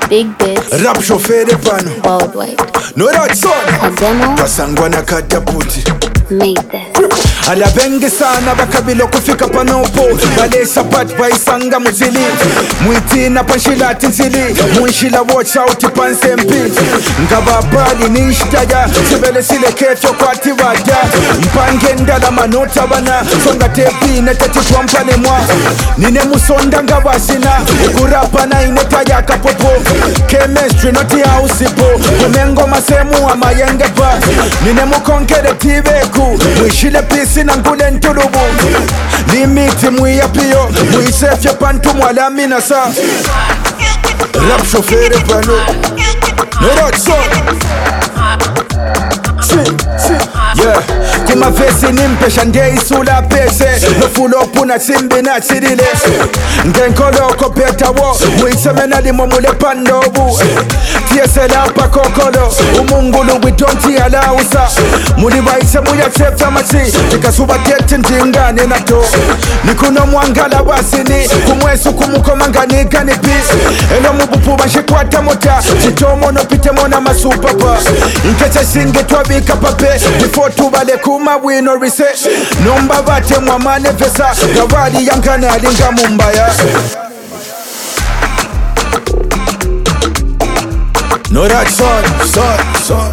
Big bits. Rap shofere pano Worldwide. no that son Kademo Kasangwa na kataputi made this. Alabengi sana bakabilo kufika panopo Bale sapat baisanga muzili Mwiti na panshilati nzili Mwishila watch out panse mpi Ngaba bali nishtaja Sibele sile kecho kwa tiwaja Mpange ndala manota bana Songa tepi netati kwa mpane mwa Nine musonda ngabasina Ukurapa na inetaja kapopo Chemistry noti hausipo Kumengo masemu ama yengepa Nine mukonkere tibeku Mwishile pisi na ngule ntulubu Limiti mwiyapiyo Mwisefye pantu mwalamina sa Rap shofere pano no that song yeah kuma vesi nimpesha ngeisula pese nofulopu na simbi na chidile ngenkoloko petawo mwisemena limo mule pandobu tiesela pakokolo umungulu witonti alausa muli baise muyacefya machi tikasuba teti ntingane nato nikuno mwangala wasini kumwesu kumukomangani pisi elo mubupuba nshikwata mota chitomo nopitemo na masupapa nkeche singe twabika pape before tubale kuma wino rise nomba bate mwamane vesa gawali yankana alinga mumbaya no that son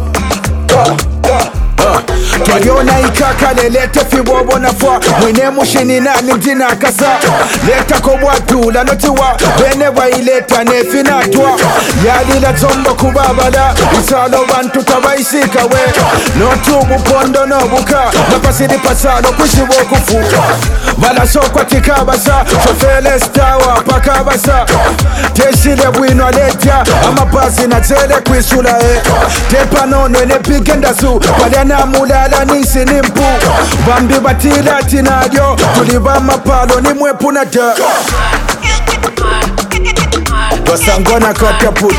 Twaliona ikaka lelete fibobo na fwa Mwine mushini nani mdina kasa Leta kobwatu la notiwa Bene wa ileta nefinatwa Yali la zombo kubabala Isalo bantu tabaisika we Notubu pondo no buka Napasidi pasalo kushibo kufu Bala sokwa tikabasa Shofele stawa pakabasa Teshile bwino letia Ama pasi na tele kwisula Tepa nono ene pigenda su Palena mulala nisi nimpu Bambi batila tinadyo Tuliba mapalo ni mwepu na da Basangona kataput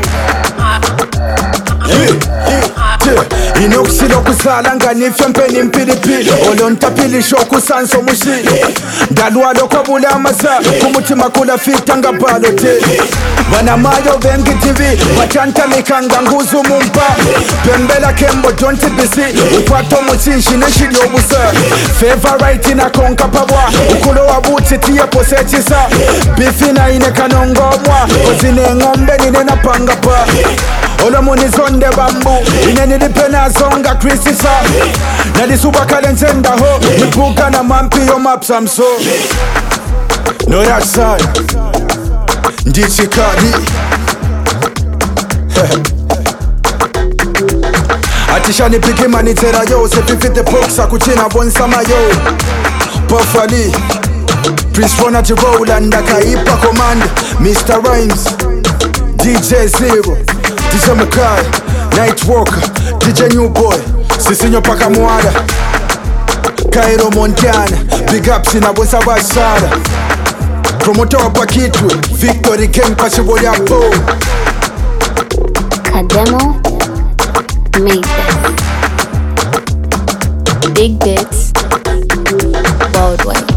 Inokusilo kusalanga nifya mpeni mpilipili Olontapili shoku sanso mushi Dalwalo kwa bula amasa Kumutima kula fita nga balote Bana mayo bengi TV Wachanta mikanga nguzu mumpa Pembela kembo jonti bisi Upato muchishi neshili obusa Favorite ina konka pabwa Ukulo wabuchi tiye posechisa Bifina ine kanongomwa Kozine ngombe nine na panga pa Olo muni zonde bambu Ine nilipena zonga krisisa Nalisuba kalenzenda ho Nipuka na mampi yo mapsamso no that side Ndichikali Atisha nipiki manitera yo Sefifite poksa kuchina bonsama yo Puffali Prince Rona Jirola Ndakaipa Command Mr. Rhymes DJ Zero DJ Mukai Nightwalker DJ New Boy Sisinyo paka mwada Cairo Montana Big ups ina bonsa basara Promoter wa pakitwe Victory King pasiboli hapo Kademo made this. Big bits. Worldwide.